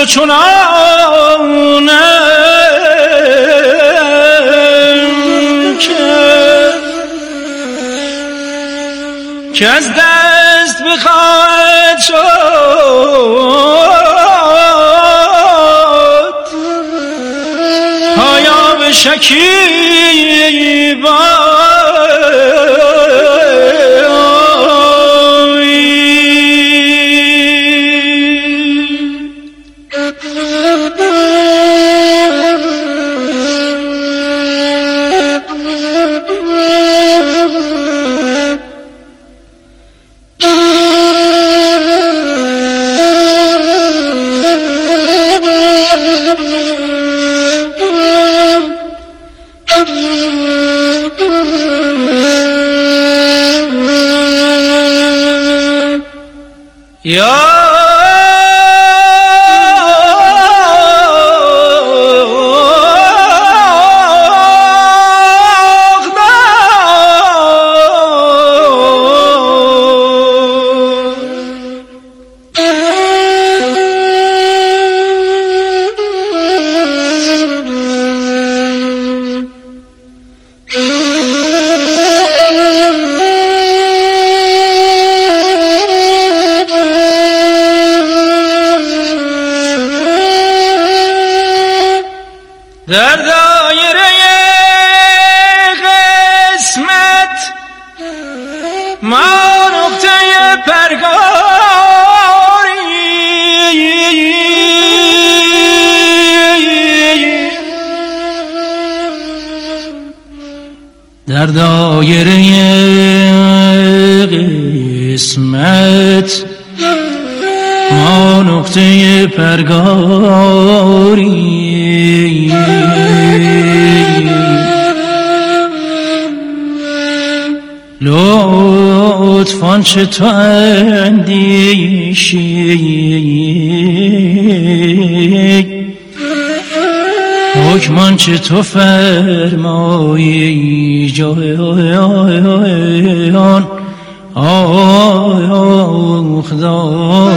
تو چنانم که از دست بخواهد شد پایا به شکیبا یا در دایره قسمت ما نقطه پرگاری در دایره قسمت ما نقطه پرگاری لطفاً چه تو اندیشی حکمان چه تو فرمایی جان خدا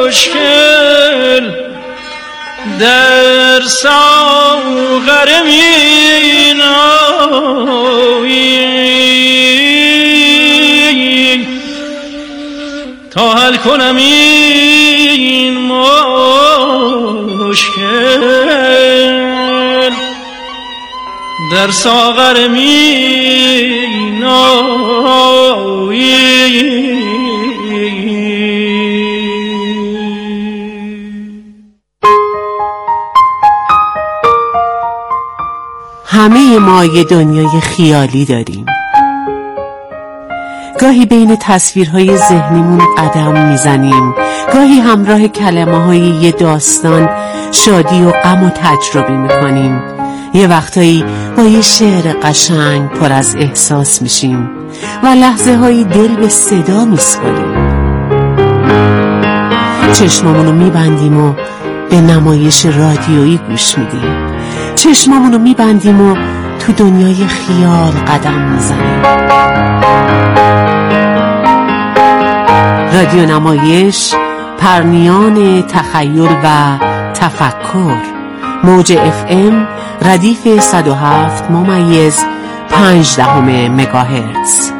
مشکل در ساغر مینایی تا حل کنم این مشکل در ساغر مینایی. همه ما یه دنیای خیالی داریم. گاهی بین تصویرهای ذهنیمون قدم میزنیم، گاهی همراه کلمه‌های یه داستان شادی و غم و تجربه میکنیم، یه وقتایی با یه شعر قشنگ پر از احساس میشیم و لحظه هایی دل به صدا میسپاریم. چشمامونو میبندیم و به نمایش رادیویی گوش میدیم، چشمامونو میبندیم و تو دنیای خیال قدم میزنیم. رادیو نمایش، پرنیان تخیل و تفکر، موج FM ردیف 107.5 مگاهرتز.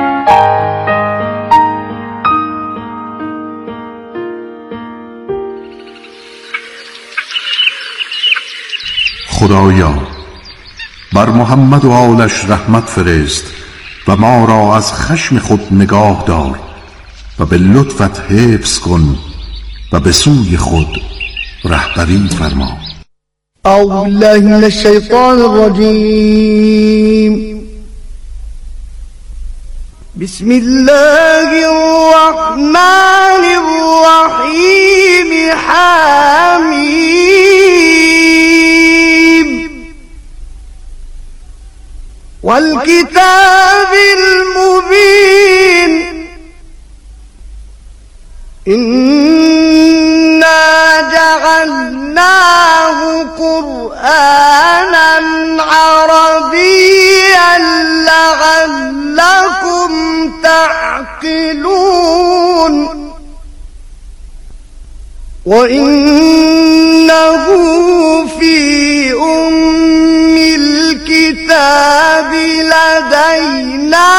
خدایا بر محمد و آلش رحمت فرست و ما را از خشم خود نگاه دار و به لطفت حفظ کن و به سوی خود رهبری فرما. اعوذ بالله من الشیطان الرجیم. بسم الله الرحمن الرحیم. حمیم والکتاب المبین. إنا جعلناه قرآنا عربيا لعلكم تعقلون. وإنه في أم الكتاب لدينا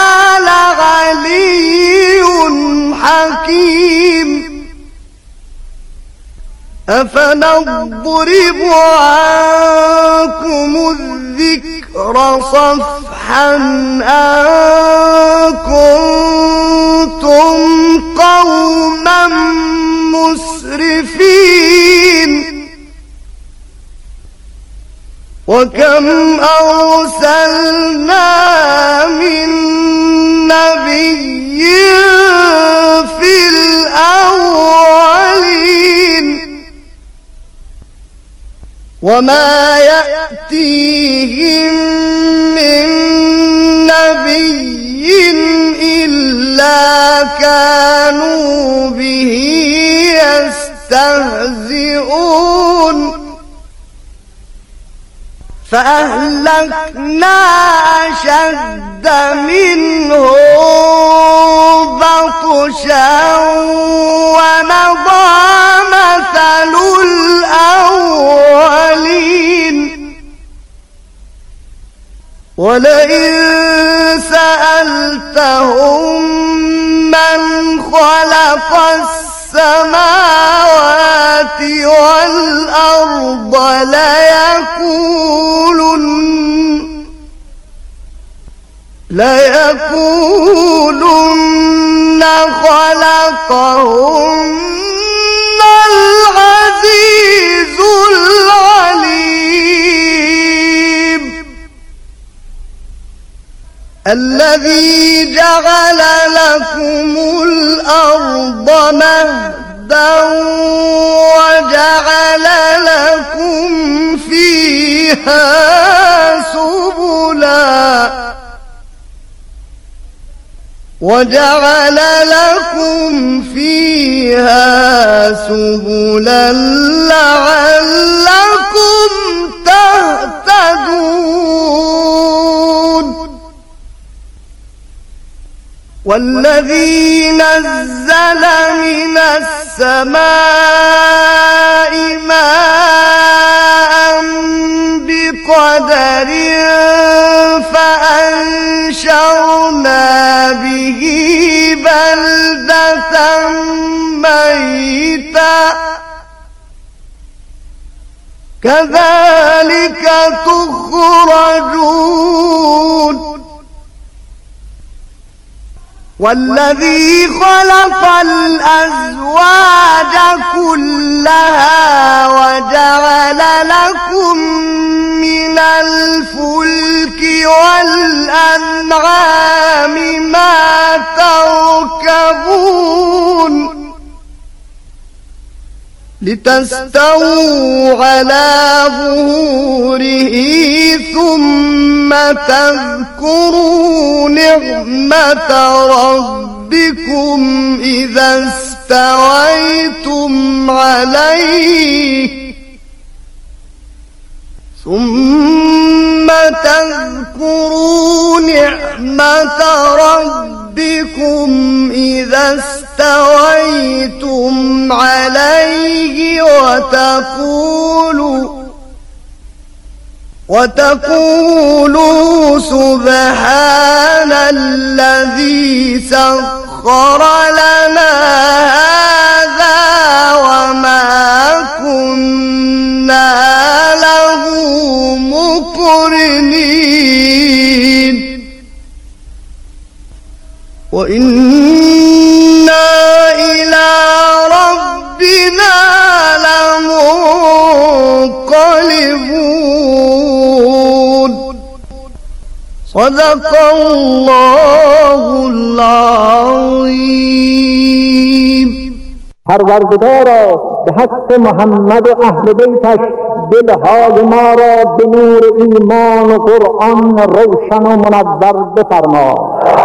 لعلي حكيم. أفنضرب عنكم الذكر صفحا أن كنتم قوما مسرفين. وكم أرسلنا من نبي في الأولين وما يأتيهم من نبي إلا كانوا به يستهزئون. فأهلكنا أشد منهم بطشا ومضى مثل الأولين. ولئن سألتهم من خلق السماوات والأرض ليقولن خلقهن العزيز العليم. الذي جعل لكم الأرض مهدا وجعل لكم فيها سبلا لعلكم تهتدون. والذي نزل من السماء ماء بقدر فأنشرنا به بلدة ميتا كذلك تخرجون والذي خلق الأزواج كلها وجعل لكم من الفلك والأنعام ما تركبون لتستووا على ظهوره ثم تذكروا نعمة ربكم إذا استويتم عليه وتقولوا سبحان الذي سخر لنا هذا وما كنا له مقرنين وإنا إلى ربنا لمنقلبون صدق الله العظيم. پروردگارا به حق محمد و اهل بیتش دلهای ما را به نور ایمان و قرآن روشن و منور بفرما.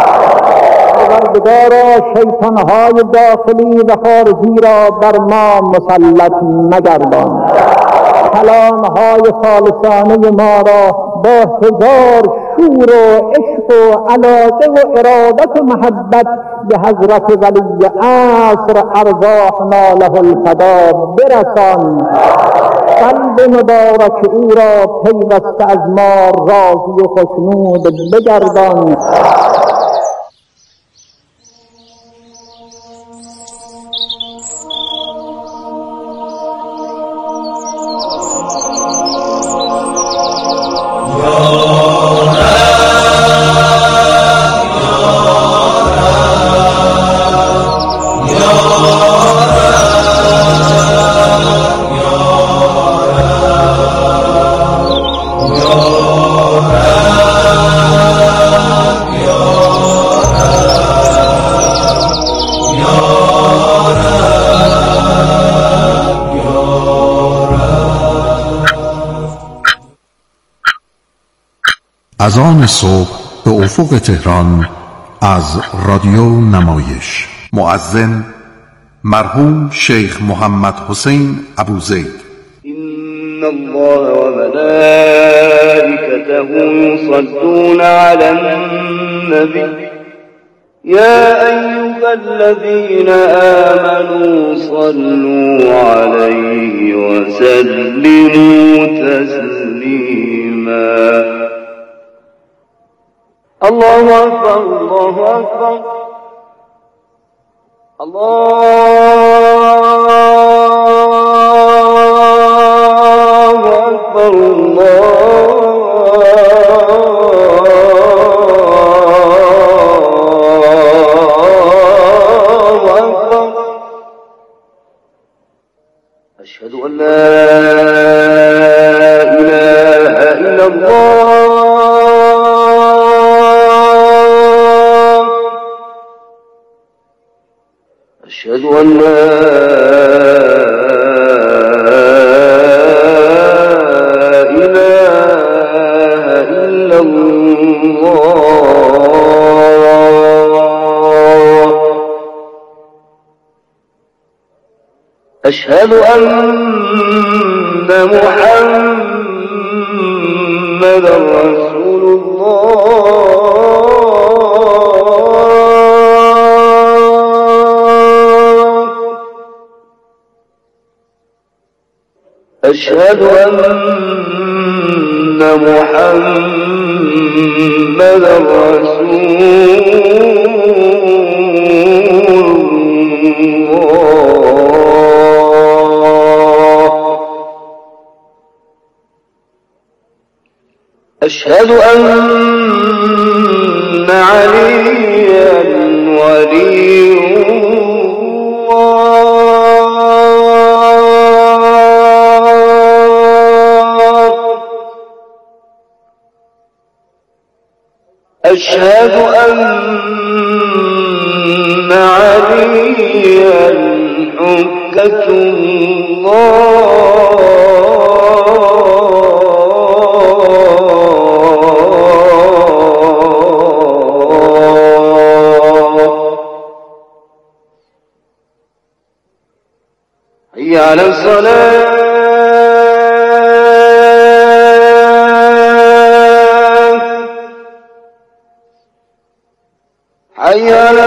پروردگارا شیطانهای داخلی و خارجی را بر ما مسلط نگردان. کلامهای خالصانه ما را با هزار شور و عشق و علاقه و ارادت و محبت به حضرت ولی عصر ارواحنا له الفدا برسان. قلب مبارک او را پیوسته از ما راضی و خوشنود بگردان. از آن صبح به افق تهران از رادیو نمایش. مؤذن مرحوم شیخ محمد حسین ابوزید. إن الله وملائكته يصلون على النبي يا أيها الذين آمنوا صلوا عليه وسلموا تسليما. الله أكبر الله أكبر الله أكبر الله أكبر. أشهد أن لا إله إلا الله. أشهد أن لا إله إلا الله. أشهد أن محمدا رسول الله. أشهد أن محمدا رسول الله. أشهد أن عليا ولي أشهد أن عليا حجة الله. حي على الصلاة. حي على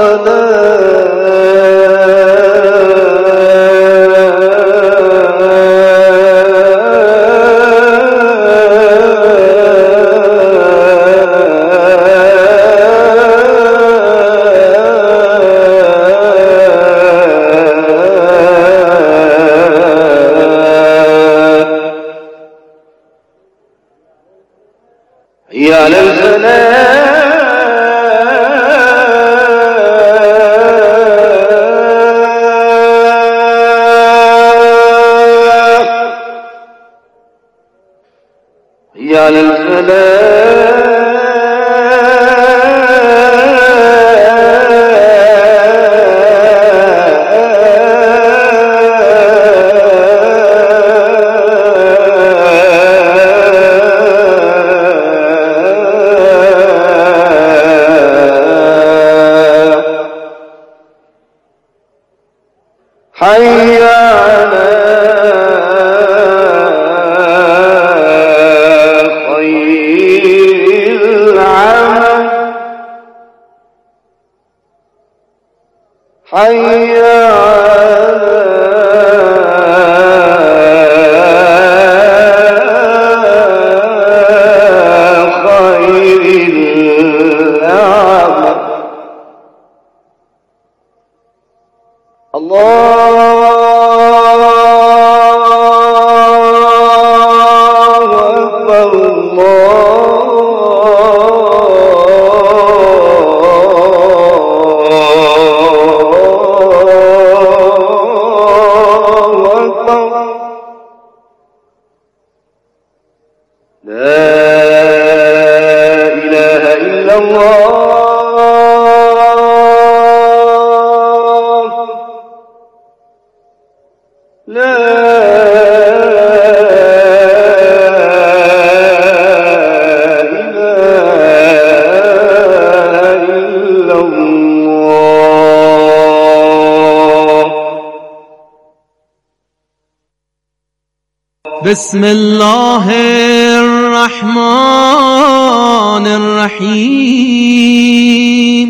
حي على الفلاح. حي على الفلاح. حي على خير العمل. حي على خير العمل. الله أكبر. الله أكبر. لا إله إلا الله. لا إله إلا الله. بسم الله الرحمن الرحيم.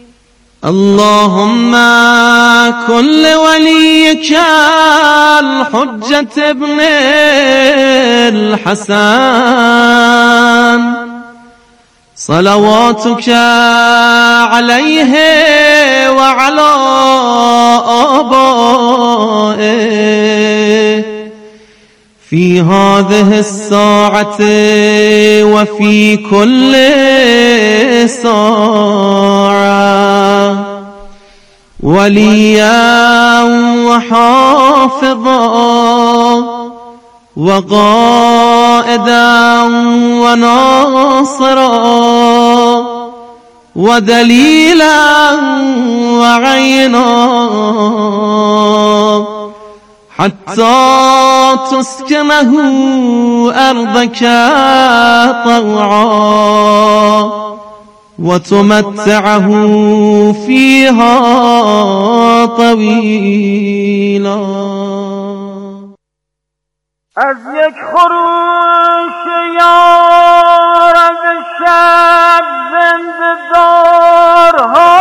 اللهم كن لوليك الحجة ابن الحسن صلواتك عليه وعلى آبائه في هذه الساعة وفي كل ساعة وليا وحافظا وقائدا وناصرا ودليلا وعينا حتى تسكنه أرضك طوعا وتمتعه فيها طويلا. از یک خروش یارب شب زنده دارها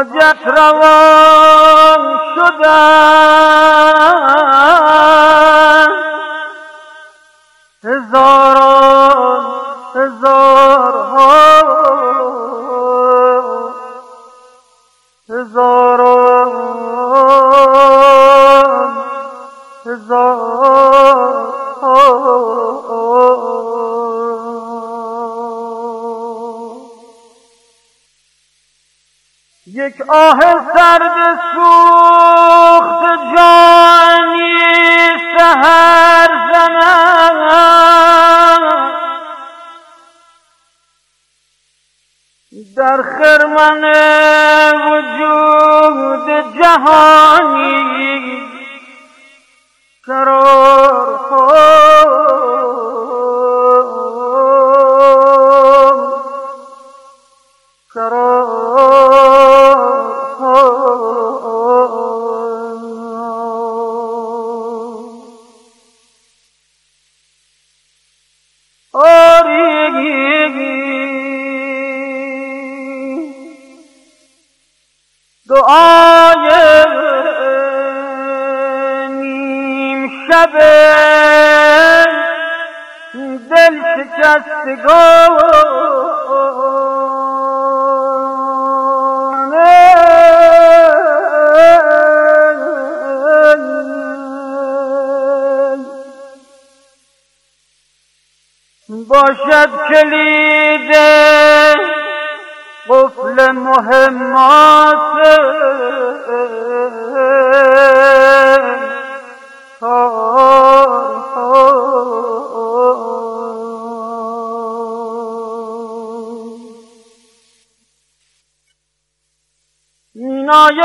حاجت روان شدن هزاران هزارها هزاران هزارها یک آه سرد سوخت جانی سحر زند در خرمن وجود جهانی قرار دعای نیم شب دل شکستگان باشد کلید قفل مهمات مینای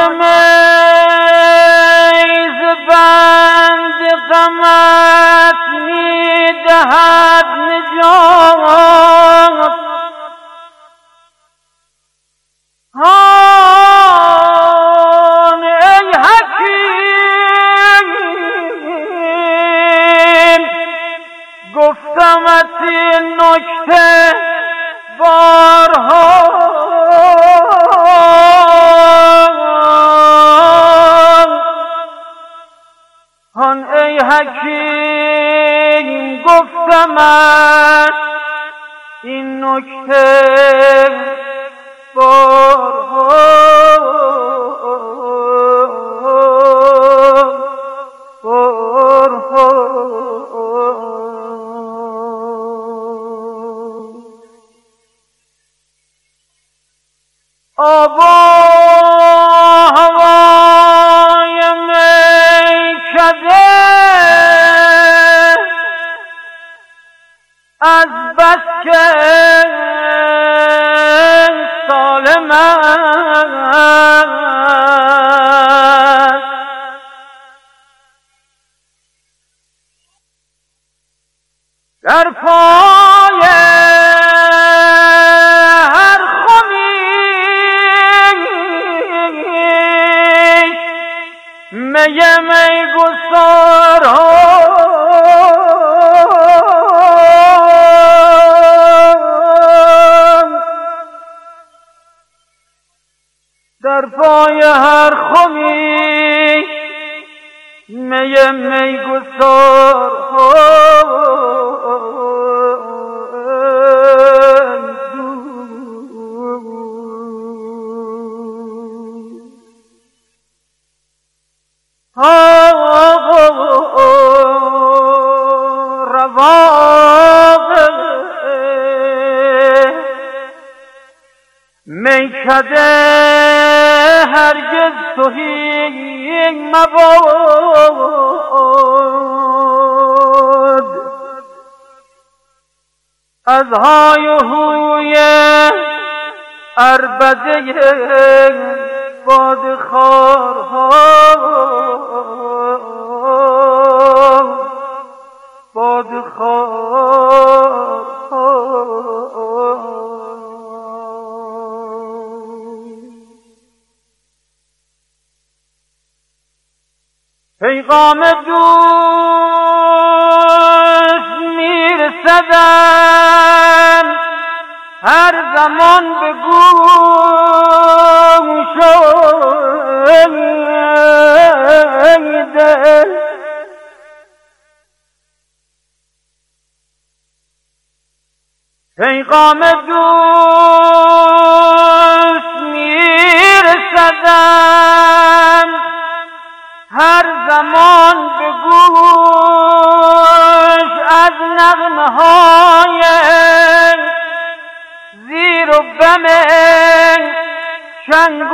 میز بند غمت میدهد نجات هان ای حکیم گفتمت این نکته بارها هان ای حکیم گفتمت این نکته آب و هوای میکده از بس که سالم است در پای هر خمیش می میگسارها در پای هر خمی می میگسار میکده هرگز تهی مباد از های و هوی عربده بادخوارها پیغام دوست میرسدم هر زمان به گوشم بم چنگ و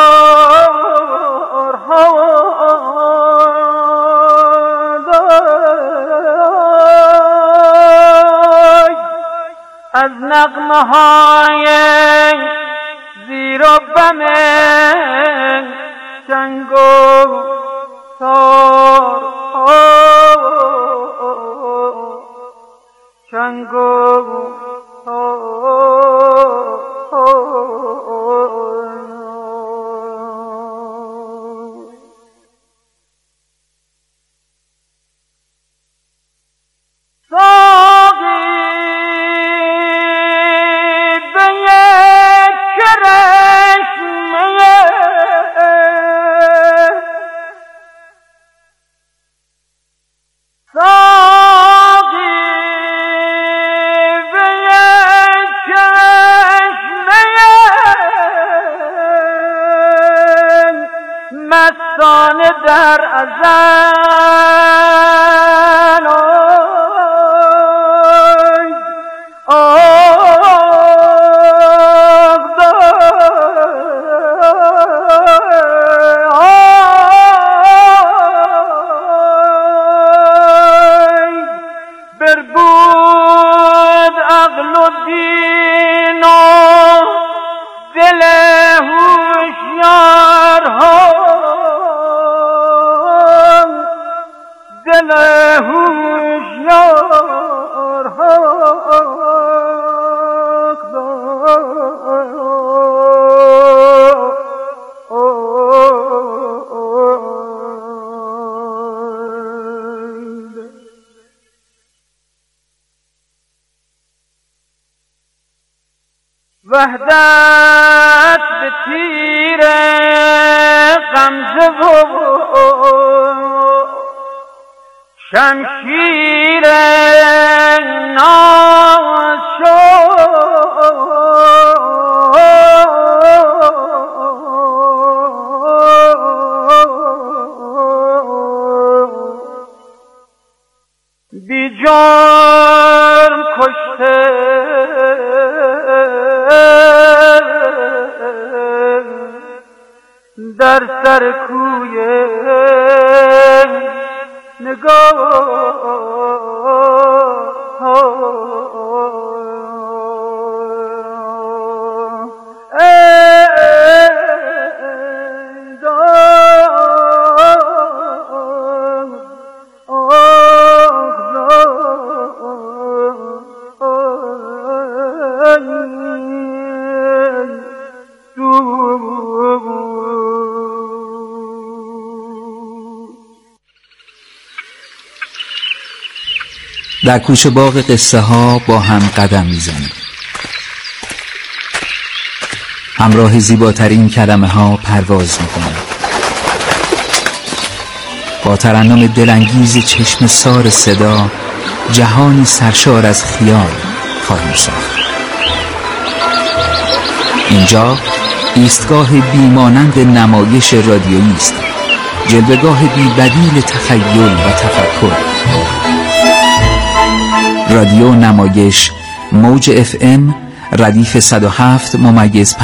تارها از نغمه های زیر و بم چنگ و تارها چنگ و مستانه در ازل بربود عقل و دین و دل هوشیارها دل هوشیارها وحدت به تیر غمزه و شمشیر ناز بی جرم کشته در سر کوی نگاه در کوچه باغ قصه ها با هم قدم میزنیم. همراه زیباترین کلمه ها پرواز میکنیم. با ترنم دلانگیز چشم سار صدا جهانی سرشار از خیال خواهیم ساخت. اینجا ایستگاه بیمانند نمایش رادیویی است، جلوه‌گاه بی‌بدیل تخیل و تفکر. رادیو نمایش موج FM ردیف 107 ممیز